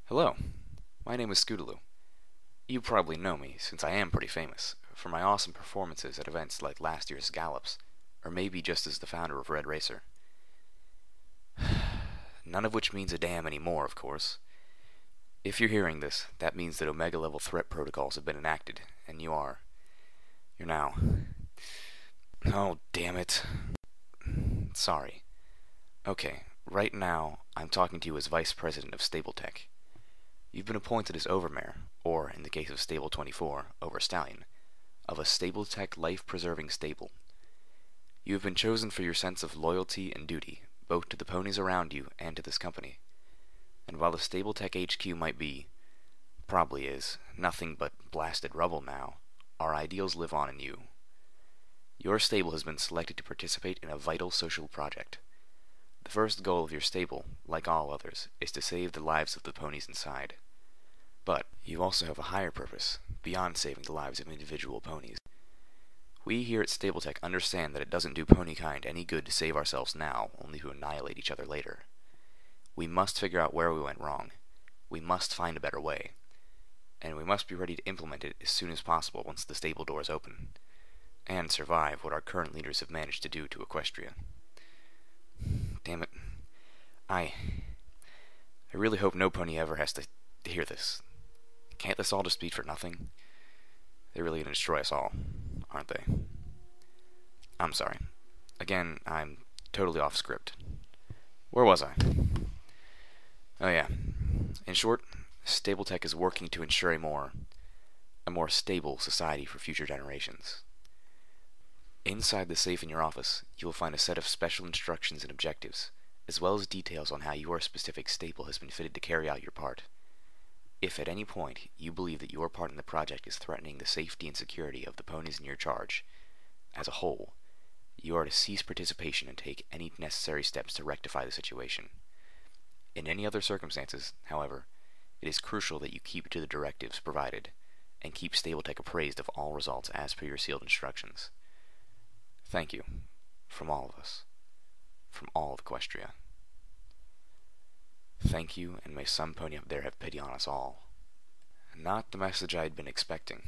Hello, my name is Scootaloo. You probably know me, since I am pretty famous, for my awesome performances at events like last year's Gallops, or maybe just as the founder of Red Racer. None of which means a damn anymore, of course. If you're hearing this, that means that Omega-level threat protocols have been enacted, and you're now... Oh, damn it. Sorry. Okay, right now, I'm talking to you as Vice President of Stabletech. You've been appointed as Overmare, or, in the case of Stable 24, Overstallion, of a Stabletech life-preserving stable. You have been chosen for your sense of loyalty and duty, both to the ponies around you and to this company. And while the Stabletech HQ might be, probably is, nothing but blasted rubble now, our ideals live on in you. Your stable has been selected to participate in a vital social project. The first goal of your stable, like all others, is to save the lives of the ponies inside. But you also have a higher purpose, beyond saving the lives of individual ponies. We here at Stabletech understand that it doesn't do ponykind any good to save ourselves now, only to annihilate each other later. We must figure out where we went wrong. We must find a better way. And we must be ready to implement it as soon as possible once the stable doors open. And survive what our current leaders have managed to do to Equestria. Damn it. I really hope no pony ever has to hear this. Can't this all just be for nothing? They're really gonna destroy us all, aren't they? I'm sorry. Again, I'm totally off script. Where was I? Oh yeah. In short, Stabletech is working to ensure a more stable society for future generations. Inside the safe in your office, you will find a set of special instructions and objectives, as well as details on how your specific stable has been fitted to carry out your part. If at any point you believe that your part in the project is threatening the safety and security of the ponies in your charge, as a whole, you are to cease participation and take any necessary steps to rectify the situation. In any other circumstances, however, it is crucial that you keep to the directives provided, and keep Stabletech appraised of all results as per your sealed instructions. Thank you, from all of us, from all of Equestria. Thank you, and may some pony up there have pity on us all. Not the message I had been expecting.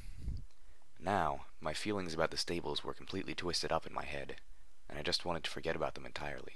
Now, my feelings about the stables were completely twisted up in my head, and I just wanted to forget about them entirely.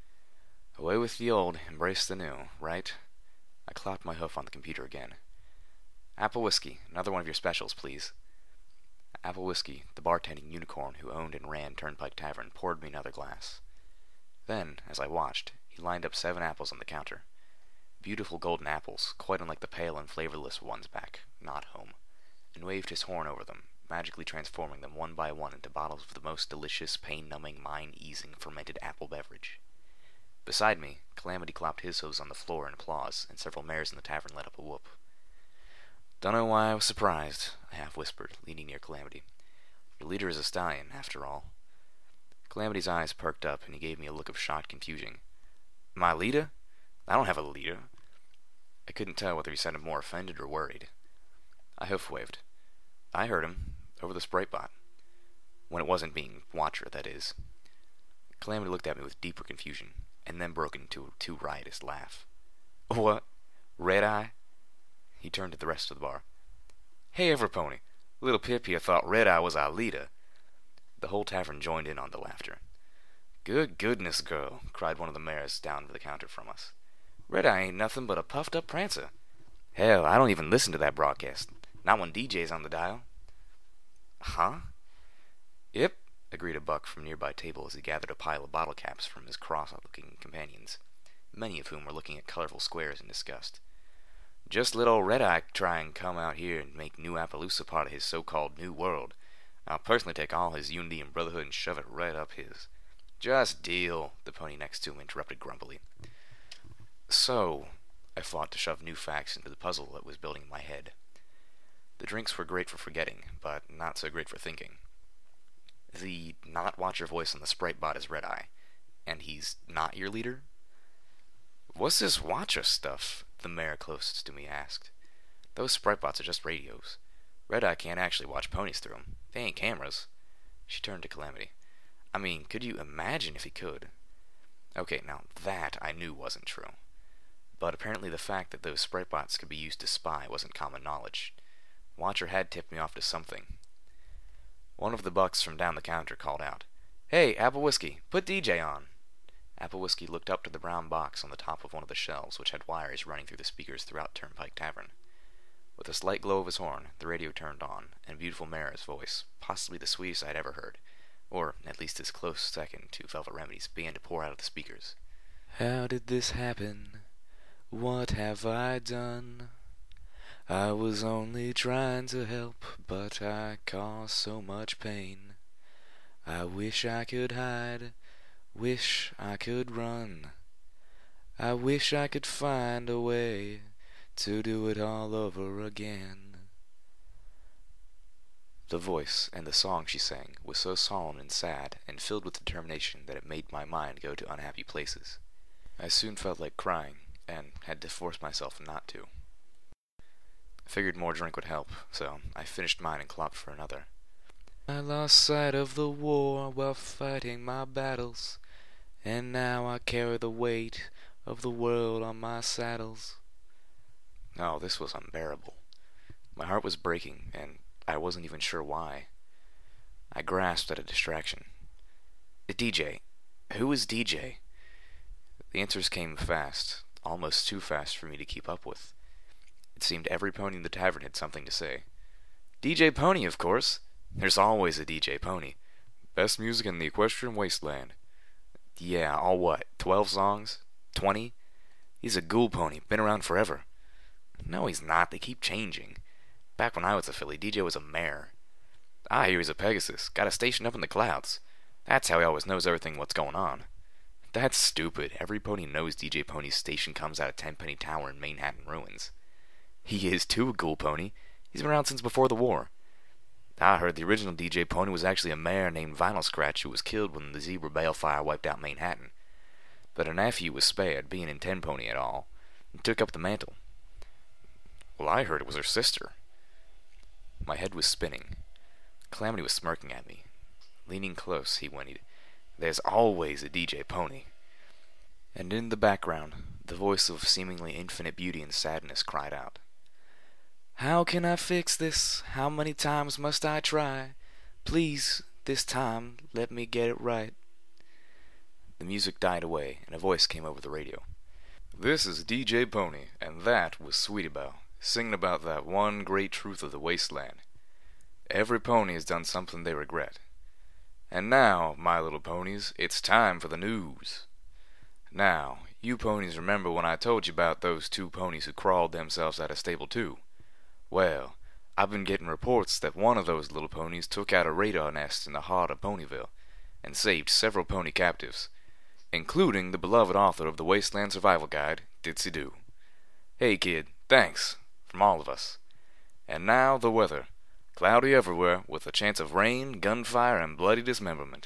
Away with the old, embrace the new, right? I clapped my hoof on the computer again. Apple whiskey, another one of your specials, please. Apple Whiskey, the bartending unicorn who owned and ran Turnpike Tavern, poured me another glass. Then, as I watched, he lined up 7 apples on the counter. Beautiful golden apples, quite unlike the pale and flavorless ones back, not home, and waved his horn over them, magically transforming them one by one into bottles of the most delicious, pain-numbing, mind-easing fermented apple beverage. Beside me, Calamity clapped his hooves on the floor in applause, and several mares in the tavern let up a whoop. Dunno why I was surprised, I half-whispered, leaning near Calamity. Your leader is a stallion, after all. Calamity's eyes perked up, and he gave me a look of shocked confusion. My leader? I don't have a leader. I couldn't tell whether he sounded more offended or worried. I hoof-waved. I heard him, over the Sprite bot. When it wasn't being Watcher, that is. Calamity looked at me with deeper confusion, and then broke into a too riotous laugh. What? Red Eye? He turned to the rest of the bar. Hey, Everpony, little Pip here thought Red Eye was our leader. The whole tavern joined in on the laughter. Good goodness, girl, cried one of the mares down to the counter from us. Red Eye ain't nothing but a puffed-up prancer. Hell, I don't even listen to that broadcast. Not when DJ's on the dial. Huh? Yep, agreed a buck from a nearby table as he gathered a pile of bottle caps from his cross-looking companions, many of whom were looking at colorful squares in disgust. Just let old Red Eye try and come out here and make New Appaloosa part of his so-called New World. I'll personally take all his unity and brotherhood and shove it right up his. Just deal, the pony next to him interrupted grumpily. So, I fought to shove new facts into the puzzle that was building in my head. The drinks were great for forgetting, but not so great for thinking. The not-watcher voice on the Sprite bot is Red Eye, and he's not your leader? What's this Watcher stuff? The mare closest to me asked. Those Sprite bots are just radios. Red Eye can't actually watch ponies through them. They ain't cameras. She turned to Calamity. I mean, could you imagine if he could? Okay, now that I knew wasn't true. but apparently the fact that those sprite bots could be used to spy wasn't common knowledge. Watcher had tipped me off to something. One of the bucks from down the counter called out, "Hey, Apple Whiskey, put DJ on." Apple Whiskey looked up to the brown box on the top of one of the shelves, which had wires running through the speakers throughout Turnpike Tavern. With a slight glow of his horn, the radio turned on, and beautiful Mara's voice, possibly the sweetest I'd ever heard, or at least his close second to Velvet Remedy's, began to pour out of the speakers. "How did this happen? What have I done? I was only trying to help, but I caused so much pain. I wish I could hide, wish I could run. I wish I could find a way to do it all over again." The voice and the song she sang was so solemn and sad and filled with determination that it made my mind go to unhappy places. I soon felt like crying, and had to force myself not to. I figured more drink would help, so I finished mine and clopped for another. "I lost sight of the war while fighting my battles, and now I carry the weight of the world on my saddles." Oh, this was unbearable. My heart was breaking, and I wasn't even sure why. I grasped at a distraction. "DJ. Who is DJ?" The answers came fast, almost too fast for me to keep up with. It seemed every pony in the tavern had something to say. "DJ Pony, of course. There's always a DJ Pony. Best music in the equestrian wasteland." "Yeah, all what, 12 songs? 20? He's a ghoul pony, been around forever." "No, he's not, they keep changing. Back when I was a filly, DJ was a mare." "I hear he's a Pegasus, got a station up in the clouds. That's how he always knows everything what's going on." "That's stupid. Every pony knows DJ Pony's station comes out of Tenpenny Tower in Manhattan Ruins." "He is too, a ghoul pony. He's been around since before the war." "I heard the original DJ Pony was actually a mare named Vinyl Scratch who was killed when the Zebra Balefire wiped out Manhattan. But her nephew was spared, being in Ten Pony at all, and took up the mantle." "Well, I heard it was her sister." My head was spinning. Calamity was smirking at me. Leaning close, he whinnied, "There's always a DJ Pony." And in the background, the voice of seemingly infinite beauty and sadness cried out, "How can I fix this? How many times must I try? Please, this time, let me get it right." The music died away, and a voice came over the radio. "This is DJ Pony, and that was Sweetie Belle, singing about that one great truth of the wasteland. Every pony has done something they regret. And now, my little ponies, it's time for the news. Now, you ponies remember when I told you about those 2 ponies who crawled themselves out of stable 2? Well, I've been getting reports that one of those little ponies took out a radar nest in the heart of Ponyville, and saved several pony captives, including the beloved author of the Wasteland Survival Guide, Ditsy Doo. Hey kid, thanks, from all of us. And now the weather. Cloudy everywhere, with a chance of rain, gunfire, and bloody dismemberment."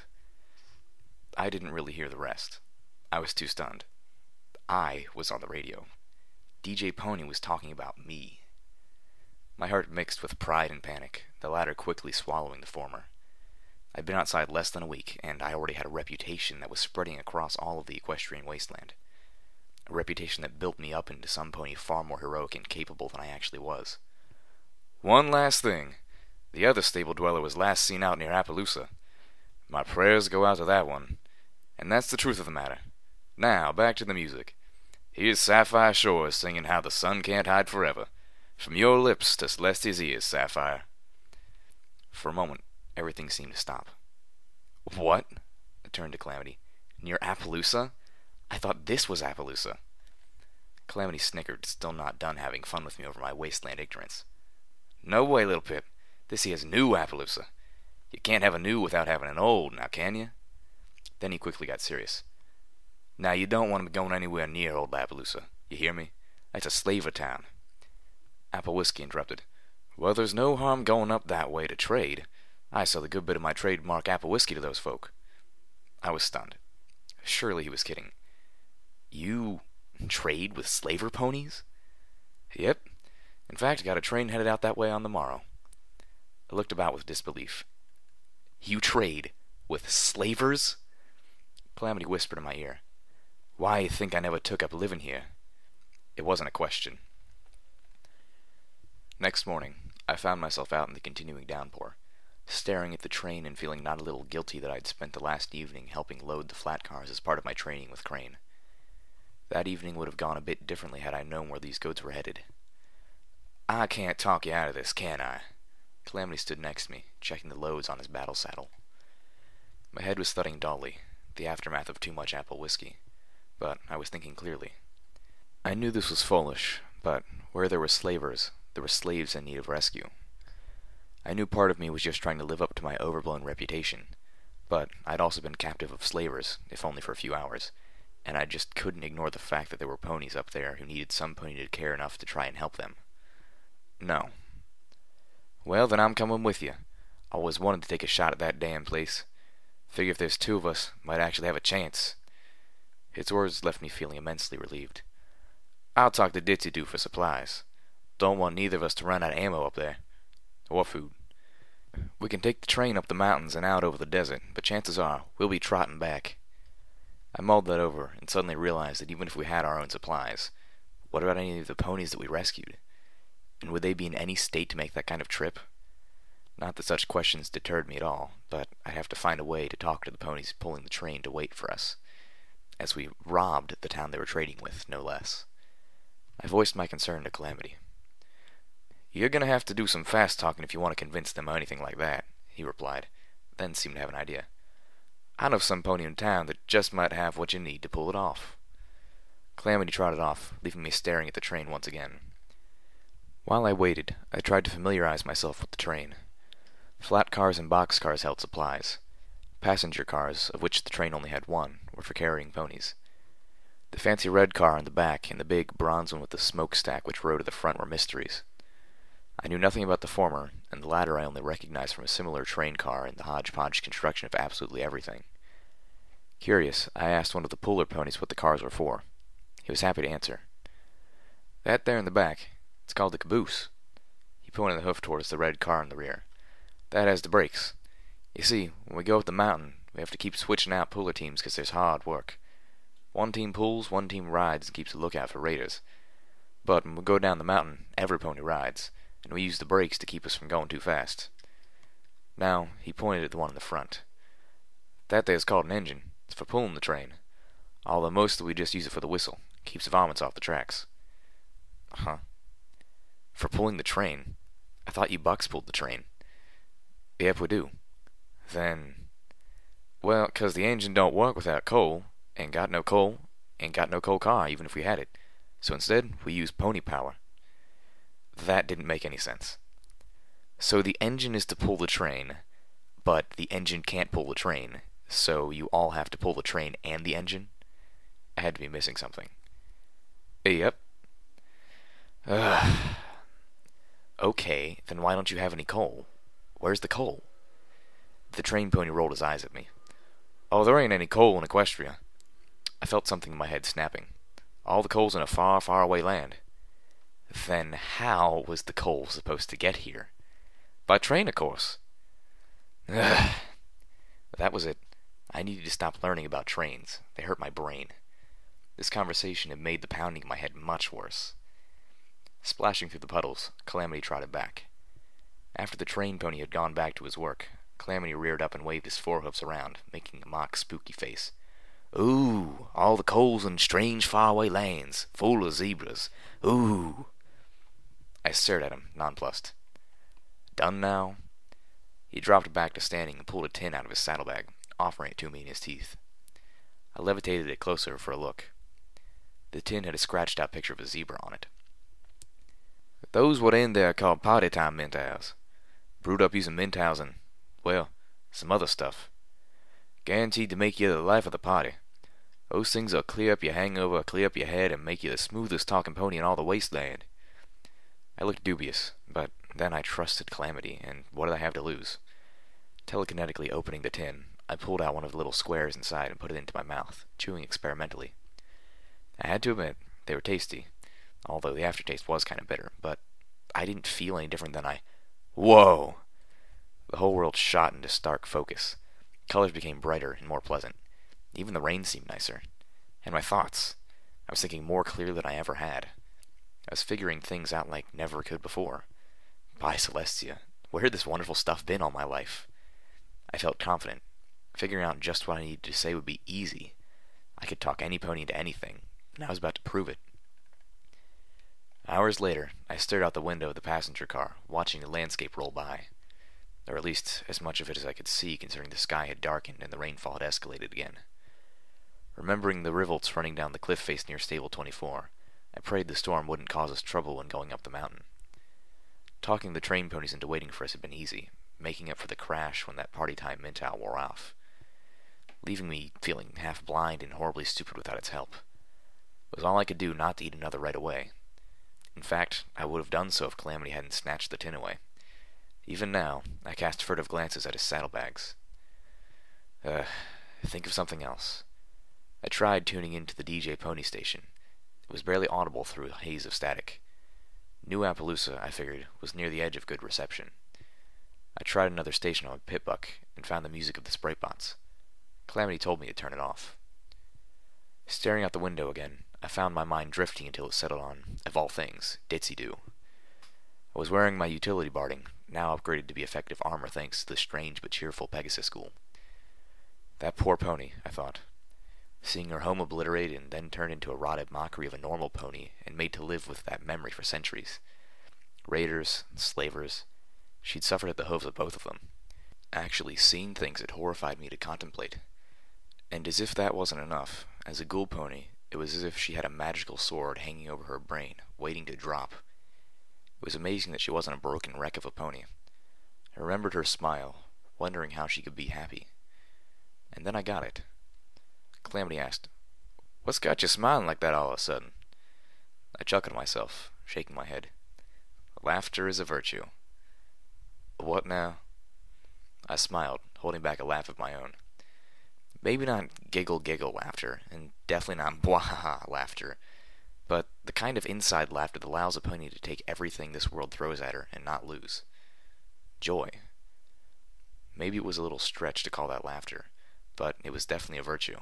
I didn't really hear the rest. I was too stunned. I was on the radio. DJ Pony was talking about me. My heart mixed with pride and panic, the latter quickly swallowing the former. I'd been outside less than a week, and I already had a reputation that was spreading across all of the equestrian wasteland. A reputation that built me up into some pony far more heroic and capable than I actually was. "One last thing. The other stable dweller was last seen out near Appaloosa. My prayers go out to that one. And that's the truth of the matter. Now, back to the music. Here's Sapphire Shores singing How the Sun Can't Hide Forever. From your lips to Celestia's ears, Sapphire." For a moment, everything seemed to stop. "What?" I turned to Calamity. "Near Appaloosa? I thought this was Appaloosa." Calamity snickered, still not done having fun with me over my wasteland ignorance. "No way, little Pip. This here's new Appaloosa. You can't have a new without having an old, now can you?" Then he quickly got serious. "Now you don't want to be going anywhere near old Appaloosa. You hear me? That's a slaver town." Apple Whiskey interrupted. "Well, there's no harm going up that way to trade. I sell a good bit of my trademark Apple Whiskey to those folk." I was stunned. Surely he was kidding. "You trade with slaver ponies?" "Yep. In fact, I got a train headed out that way on the morrow." I looked about with disbelief. "You trade with slavers?" Calamity whispered in my ear. "Why you think I never took up living here?" It wasn't a question. Next morning, I found myself out in the continuing downpour, staring at the train and feeling not a little guilty that I'd spent the last evening helping load the flat cars as part of my training with Crane. That evening would have gone a bit differently had I known where these goats were headed. "I can't talk you out of this, can I?" Calamity stood next to me, checking the loads on his battle saddle. My head was thudding dully, the aftermath of too much apple whiskey, but I was thinking clearly. I knew this was foolish, but where there were slavers, there were slaves in need of rescue. I knew part of me was just trying to live up to my overblown reputation, but I'd also been captive of slavers, if only for a few hours, and I just couldn't ignore the fact that there were ponies up there who needed some pony to care enough to try and help them. No. "Well, then I'm coming with you. Always wanted to take a shot at that damn place. Figure if there's two of us, might actually have a chance." His words left me feeling immensely relieved. "I'll talk to Ditzy-Doo for supplies. Don't want neither of us to run out of ammo up there. Or food. We can take the train up the mountains and out over the desert, but chances are we'll be trotting back." I mulled that over and suddenly realized that even if we had our own supplies, what about any of the ponies that we rescued? And would they be in any state to make that kind of trip? Not that such questions deterred me at all, but I'd have to find a way to talk to the ponies pulling the train to wait for us, as we robbed the town they were trading with, no less. I voiced my concern to Calamity. "You're gonna have to do some fast talking if you want to convince them or anything like that," he replied, then seemed to have an idea. "I know some pony in town that just might have what you need to pull it off." Calamity trotted off, leaving me staring at the train once again. While I waited, I tried to familiarize myself with the train. Flat cars and box cars held supplies. Passenger cars, of which the train only had one, were for carrying ponies. The fancy red car in the back and the big bronze one with the smokestack which rode at the front were mysteries. I knew nothing about the former, and the latter I only recognized from a similar train car and the hodgepodge construction of absolutely everything. Curious, I asked one of the puller ponies what the cars were for. He was happy to answer. "That there in the back, it's called the caboose." He pointed the hoof towards the red car in the rear. "That has the brakes. You see, when we go up the mountain, we have to keep switching out puller teams because there's hard work. One team pulls, one team rides and keeps a lookout for raiders. But when we go down the mountain, every pony rides, and we use the brakes to keep us from going too fast." Now, he pointed at the one in the front. "That there's called an engine. It's for pulling the train. Although mostly we just use it for the whistle. Keeps the varmints off the tracks." "Huh. For pulling the train? I thought you bucks pulled the train." "Yep, we do." "Then—" "Well, 'cause the engine don't work without coal. Ain't got no coal car, even if we had it. So instead, we use pony power." That didn't make any sense. So the engine is to pull the train, but the engine can't pull the train, so you all have to pull the train and the engine? I had to be missing something. Yep. Ugh. Okay, then why don't you have any coal? Where's the coal? The train pony rolled his eyes at me. "Oh, there ain't any coal in Equestria." I felt something in my head snapping. "All the coal's in a far, far away land." Then how was the coal supposed to get here? By train, of course. Ugh. That was it. I needed to stop learning about trains. They hurt my brain. This conversation had made the pounding in my head much worse. Splashing through the puddles, Calamity trotted back. After the train pony had gone back to his work, Calamity reared up and waved his forehoofs around, making a mock spooky face. "Ooh, all the coals in strange faraway lands, full of zebras. Ooh." I stared at him, nonplussed. "Done now?" He dropped back to standing and pulled a tin out of his saddlebag, offering it to me in his teeth. I levitated it closer for a look. The tin had a scratched-out picture of a zebra on it. "Those what in there are called party time Mintaus. Brewed up using Mintaus and, well, some other stuff. Guaranteed to make you the life of the party. Those things will clear up your hangover, clear up your head, and make you the smoothest talking pony in all the wasteland." I looked dubious, but then I trusted Calamity, and what did I have to lose? Telekinetically opening the tin, I pulled out one of the little squares inside and put it into my mouth, chewing experimentally. I had to admit, they were tasty, although the aftertaste was kind of bitter, but I didn't feel any different than Whoa! The whole world shot into stark focus. Colors became brighter and more pleasant. Even the rain seemed nicer. And my thoughts. I was thinking more clearly than I ever had. I was figuring things out like never could before. By Celestia, where had this wonderful stuff been all my life? I felt confident. Figuring out just what I needed to say would be easy. I could talk any pony into anything, and I was about to prove it. Hours later, I stared out the window of the passenger car, watching the landscape roll by. Or at least as much of it as I could see, considering the sky had darkened and the rainfall had escalated again. Remembering the rivulets running down the cliff face near Stable 24, I prayed the storm wouldn't cause us trouble when going up the mountain. Talking the train ponies into waiting for us had been easy, making up for the crash when that party time mental wore off, leaving me feeling half blind and horribly stupid without its help. It was all I could do not to eat another right away. In fact, I would have done so if Calamity hadn't snatched the tin away. Even now, I cast furtive glances at his saddlebags. Think of something else. I tried tuning into the DJ Pony station. It was barely audible through a haze of static. New Appaloosa, I figured, was near the edge of good reception. I tried another station on my Pitbuck and found the music of the Sprite Bots. Calamity told me to turn it off. Staring out the window again, I found my mind drifting until it settled on, of all things, Ditzy-Doo. I was wearing my utility barding, now upgraded to be effective armor thanks to the strange but cheerful Pegasus School. That poor pony, I thought. Seeing her home obliterated and then turned into a rotted mockery of a normal pony and made to live with that memory for centuries. Raiders, slavers, she'd suffered at the hooves of both of them. Actually seen things that horrified me to contemplate. And as if that wasn't enough, as a ghoul pony, it was as if she had a magical sword hanging over her brain, waiting to drop. It was amazing that she wasn't a broken wreck of a pony. I remembered her smile, wondering how she could be happy. And then I got it. Calamity asked, "What's got you smiling like that all of a sudden?" I chuckled to myself, shaking my head. Laughter is a virtue. What now? I smiled, holding back a laugh of my own. Maybe not giggle laughter, and definitely not bwahaha laughter, but the kind of inside laughter that allows a pony to take everything this world throws at her and not lose. Joy. Maybe it was a little stretch to call that laughter, but it was definitely a virtue.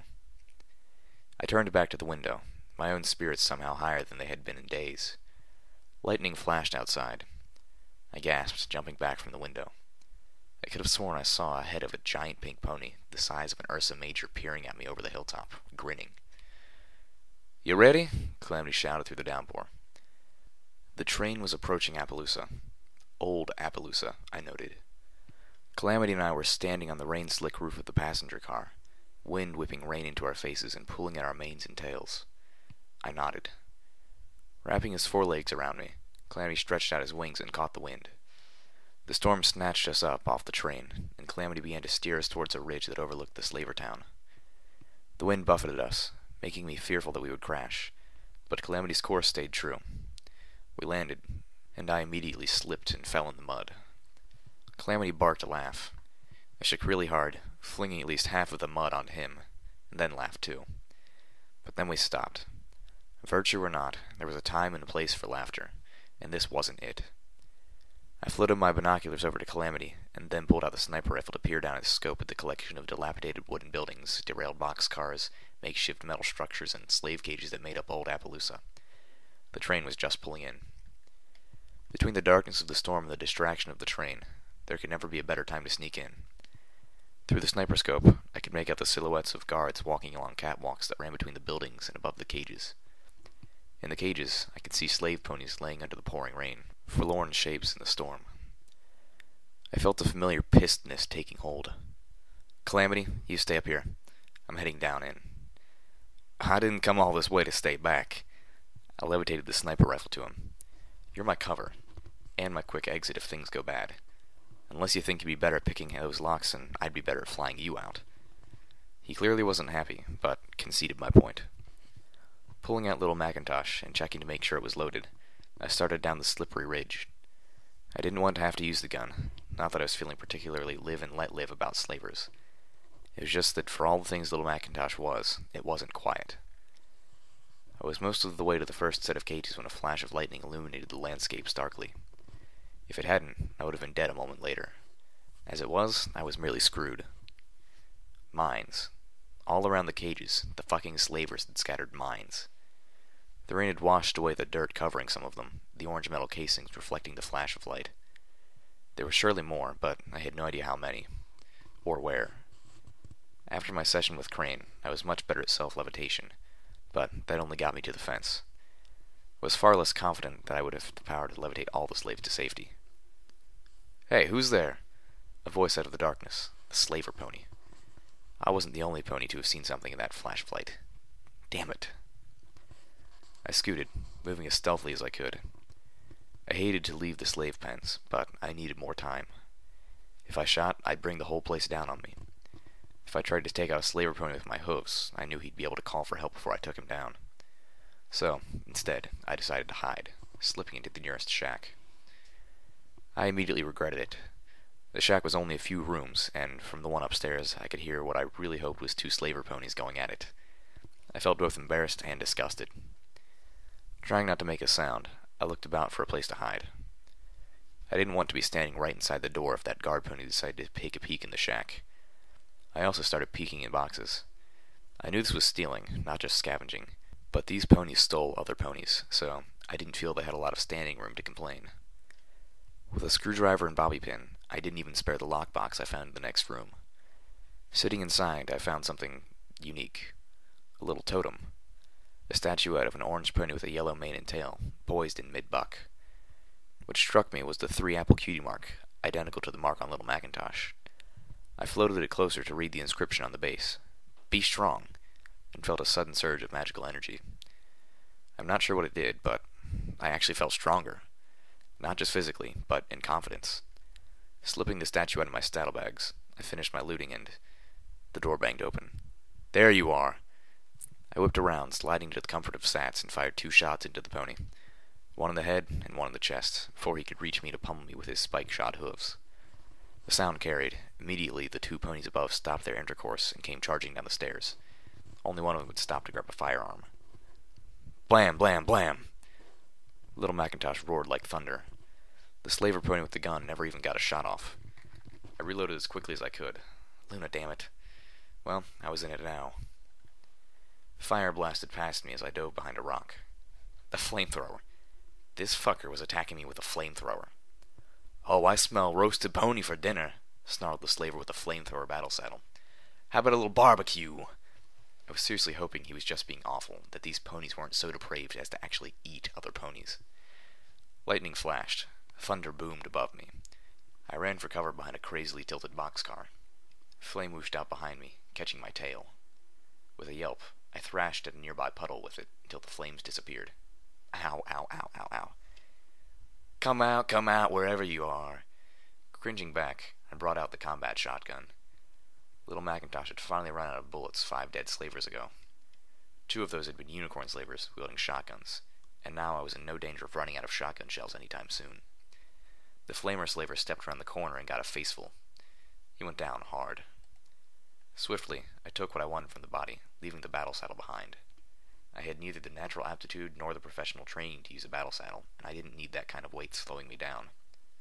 I turned back to the window, my own spirits somehow higher than they had been in days. Lightning flashed outside. I gasped, jumping back from the window. I could have sworn I saw a head of a giant pink pony, the size of an Ursa Major, peering at me over the hilltop, grinning. "You ready?" Calamity shouted through the downpour. The train was approaching Appaloosa. Old Appaloosa, I noted. Calamity and I were standing on the rain-slick roof of the passenger car, wind whipping rain into our faces and pulling at our manes and tails. I nodded. Wrapping his forelegs around me, Calamity stretched out his wings and caught the wind. The storm snatched us up off the train, and Calamity began to steer us towards a ridge that overlooked the slaver town. The wind buffeted us, making me fearful that we would crash, but Calamity's course stayed true. We landed, and I immediately slipped and fell in the mud. Calamity barked a laugh. I shook really hard, flinging at least half of the mud onto him, and then laughed too. But then we stopped. Virtue or not, there was a time and a place for laughter, and this wasn't it. I floated my binoculars over to Calamity, and then pulled out the sniper rifle to peer down its scope at the collection of dilapidated wooden buildings, derailed boxcars, makeshift metal structures, and slave cages that made up old Appaloosa. The train was just pulling in. Between the darkness of the storm and the distraction of the train, there could never be a better time to sneak in. Through the sniper scope, I could make out the silhouettes of guards walking along catwalks that ran between the buildings and above the cages. In the cages, I could see slave ponies laying under the pouring rain, forlorn shapes in the storm. I felt a familiar pissedness taking hold. "Calamity, you stay up here. I'm heading down in." "I didn't come all this way to stay back." I levitated the sniper rifle to him. "You're my cover, and my quick exit if things go bad. Unless you think you'd be better at picking those locks, and I'd be better at flying you out." He clearly wasn't happy, but conceded my point. Pulling out little Macintosh and checking to make sure it was loaded, I started down the slippery ridge. I didn't want to have to use the gun, not that I was feeling particularly live and let live about slavers. It was just that for all the things little Macintosh was, it wasn't quiet. I was most of the way to the first set of cages when a flash of lightning illuminated the landscape starkly. If it hadn't, I would have been dead a moment later. As it was, I was merely screwed. Mines. All around the cages, the fucking slavers had scattered mines. The rain had washed away the dirt covering some of them, the orange metal casings reflecting the flash of light. There were surely more, but I had no idea how many, or where. After my session with Crane, I was much better at self-levitation, but that only got me to the fence. I was far less confident that I would have the power to levitate all the slaves to safety. "Hey, who's there?" A voice out of the darkness. The slaver pony. I wasn't the only pony to have seen something in that flash of light. Damn it. I scooted, moving as stealthily as I could. I hated to leave the slave pens, but I needed more time. If I shot, I'd bring the whole place down on me. If I tried to take out a slaver pony with my hooves, I knew he'd be able to call for help before I took him down. So, instead, I decided to hide, slipping into the nearest shack. I immediately regretted it. The shack was only a few rooms, and from the one upstairs I could hear what I really hoped was 2 slaver ponies going at it. I felt both embarrassed and disgusted. Trying not to make a sound, I looked about for a place to hide. I didn't want to be standing right inside the door if that guard pony decided to take a peek in the shack. I also started peeking in boxes. I knew this was stealing, not just scavenging, but these ponies stole other ponies, so I didn't feel they had a lot of standing room to complain. With a screwdriver and bobby pin, I didn't even spare the lockbox I found in the next room. Sitting inside, I found something unique. A little totem. A statuette of an orange pony with a yellow mane and tail, poised in mid-buck. What struck me was the 3-apple cutie mark, identical to the mark on Little Macintosh. I floated it closer to read the inscription on the base. "Be strong," and felt a sudden surge of magical energy. I'm not sure what it did, but I actually felt stronger. Not just physically, but in confidence. Slipping the statuette in my saddlebags, I finished my looting and the door banged open. "There you are!" I whipped around, sliding to the comfort of Sats, and fired 2 shots into the pony. One in the head and one in the chest, before he could reach me to pummel me with his spike-shod hooves. The sound carried. Immediately, the 2 ponies above stopped their intercourse and came charging down the stairs. Only one of them would stop to grab a firearm. Blam, blam, blam! Little Macintosh roared like thunder. The slaver pony with the gun never even got a shot off. I reloaded as quickly as I could. Luna, damn it. Well, I was in it now. Fire blasted past me as I dove behind a rock. The flamethrower. This fucker was attacking me with a flamethrower. "Oh, I smell roasted pony for dinner," snarled the slaver with the flamethrower battle saddle. "How about a little barbecue?" I was seriously hoping he was just being awful, that these ponies weren't so depraved as to actually eat other ponies. Lightning flashed. Thunder boomed above me. I ran for cover behind a crazily tilted boxcar. Flame whooshed out behind me, catching my tail. With a yelp, I thrashed at a nearby puddle with it until the flames disappeared. Ow, ow, ow, ow, ow. Come out, wherever you are." Cringing back, I brought out the combat shotgun. Little Macintosh had finally run out of bullets 5 dead slavers ago. 2 of those had been unicorn slavers wielding shotguns, and now I was in no danger of running out of shotgun shells anytime soon. The flamer slaver stepped around the corner and got a faceful. He went down hard. Swiftly, I took what I wanted from the body, leaving the battle saddle behind. I had neither the natural aptitude nor the professional training to use a battle saddle, and I didn't need that kind of weight slowing me down.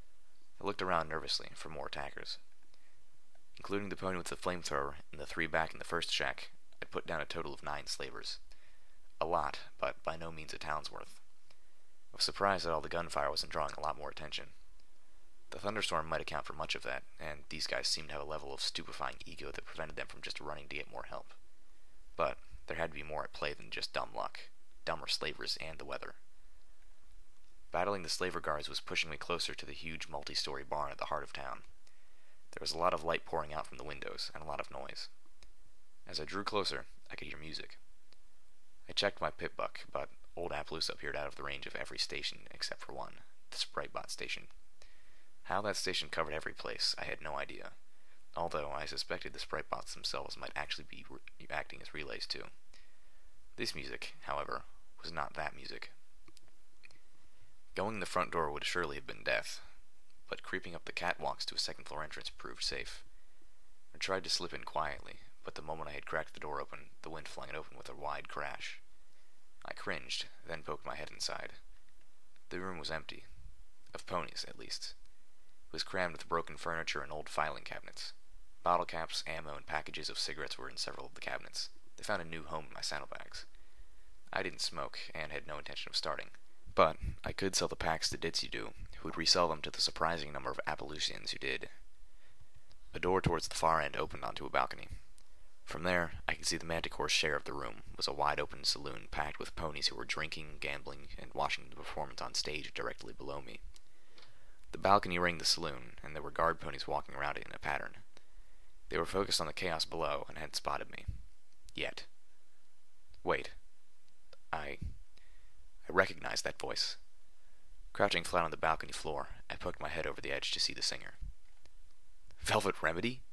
I looked around nervously for more attackers. Including the pony with the flamethrower and the 3 back in the first shack, I put down a total of 9 slavers. A lot, but by no means a town's worth. I was surprised that all the gunfire wasn't drawing a lot more attention. The thunderstorm might account for much of that, and these guys seemed to have a level of stupefying ego that prevented them from just running to get more help. But there had to be more at play than just dumb luck. Dumber slavers and the weather. Battling the slaver guards was pushing me closer to the huge multi-story barn at the heart of town. There was a lot of light pouring out from the windows, and a lot of noise. As I drew closer, I could hear music. I checked my pip buck, but old Appaloosa appeared out of the range of every station except for one, the Spritebot station. How that station covered every place, I had no idea, although I suspected the Spritebots themselves might actually be acting as relays too. This music, however, was not that music. Going the front door would surely have been death, but creeping up the catwalks to a second-floor entrance proved safe. I tried to slip in quietly, but the moment I had cracked the door open, the wind flung it open with a wide crash. I cringed, then poked my head inside. The room was empty. Of ponies, at least. It was crammed with broken furniture and old filing cabinets. Bottle caps, ammo, and packages of cigarettes were in several of the cabinets. They found a new home in my saddlebags. I didn't smoke, and had no intention of starting. But I could sell the packs to Ditsydu, who would resell them to the surprising number of Appaloosians who did. A door towards the far end opened onto a balcony. From there, I could see the Manticore's share of the room was a wide-open saloon packed with ponies who were drinking, gambling, and watching the performance on stage directly below me. The balcony ringed the saloon, and there were guard ponies walking around it in a pattern. They were focused on the chaos below and hadn't spotted me. Yet. Wait. I recognized that voice. Crouching flat on the balcony floor, I poked my head over the edge to see the singer. Velvet Remedy?